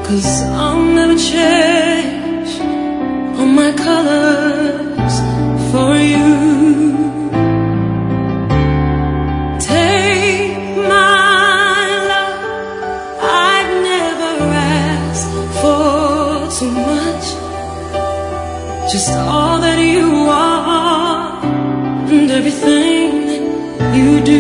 'Cause I'll never change all my colors for you. Take my love, I'd never ask for too much. Just all that you are and everything that you do.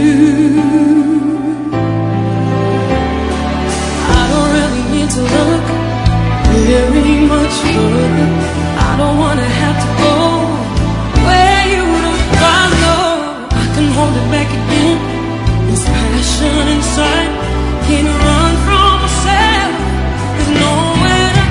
To look very much further. I don't wanna have to go where you don't follow. I can hold it back again. This passion inside can't run from myself. There's nowhere to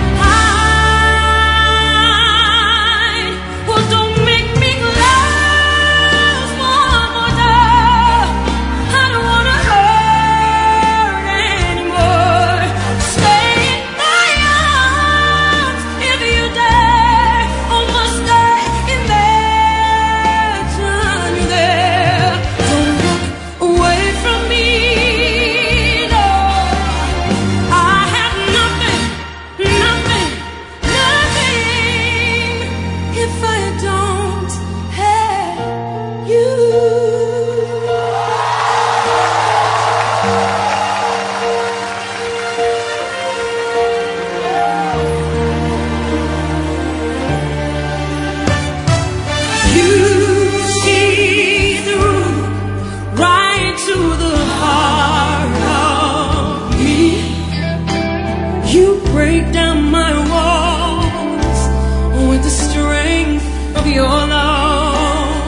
hide. Well, don't make me love one more time. I don't wanna hurt anymore. Break down my walls with the strength of your love.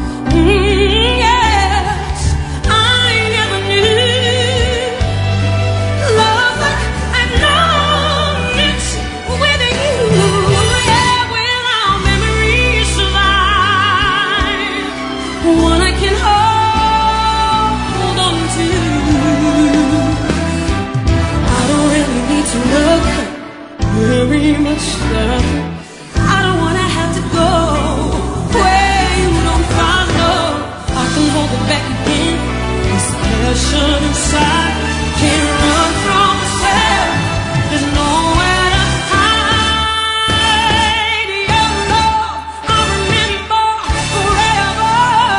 Yes, I never knew love like I've known it with you. Yeah, will our memories survive? One I can hold on to. I don't really need to look very much love. I don't wanna have to go where you don't follow. I can hold it back again. This passion inside can't run from myself. There's nowhere to hide. Your love I'll remember forever.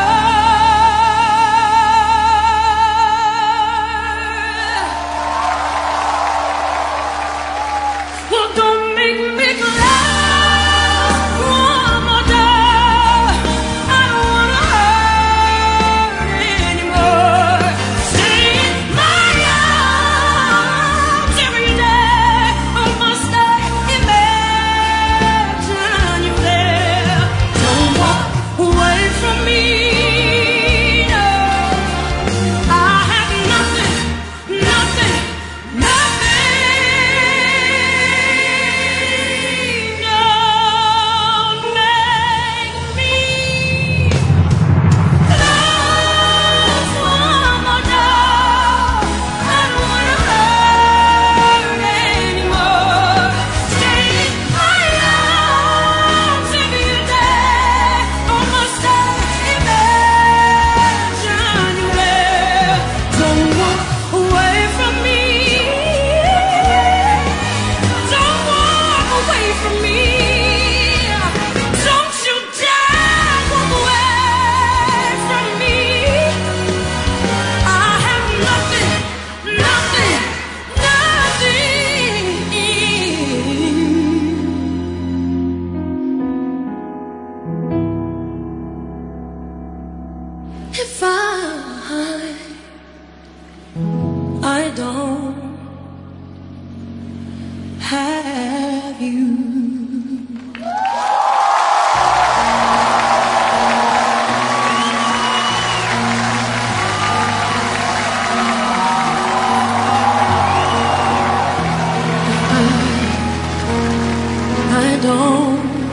Well, don't make me love one more time. I don't wanna hurt anymore. Stay in my arms every day. I must imagine you there. Don't walk away from me. No, I have nothing, nothing, nothing. If I don't have you. I don't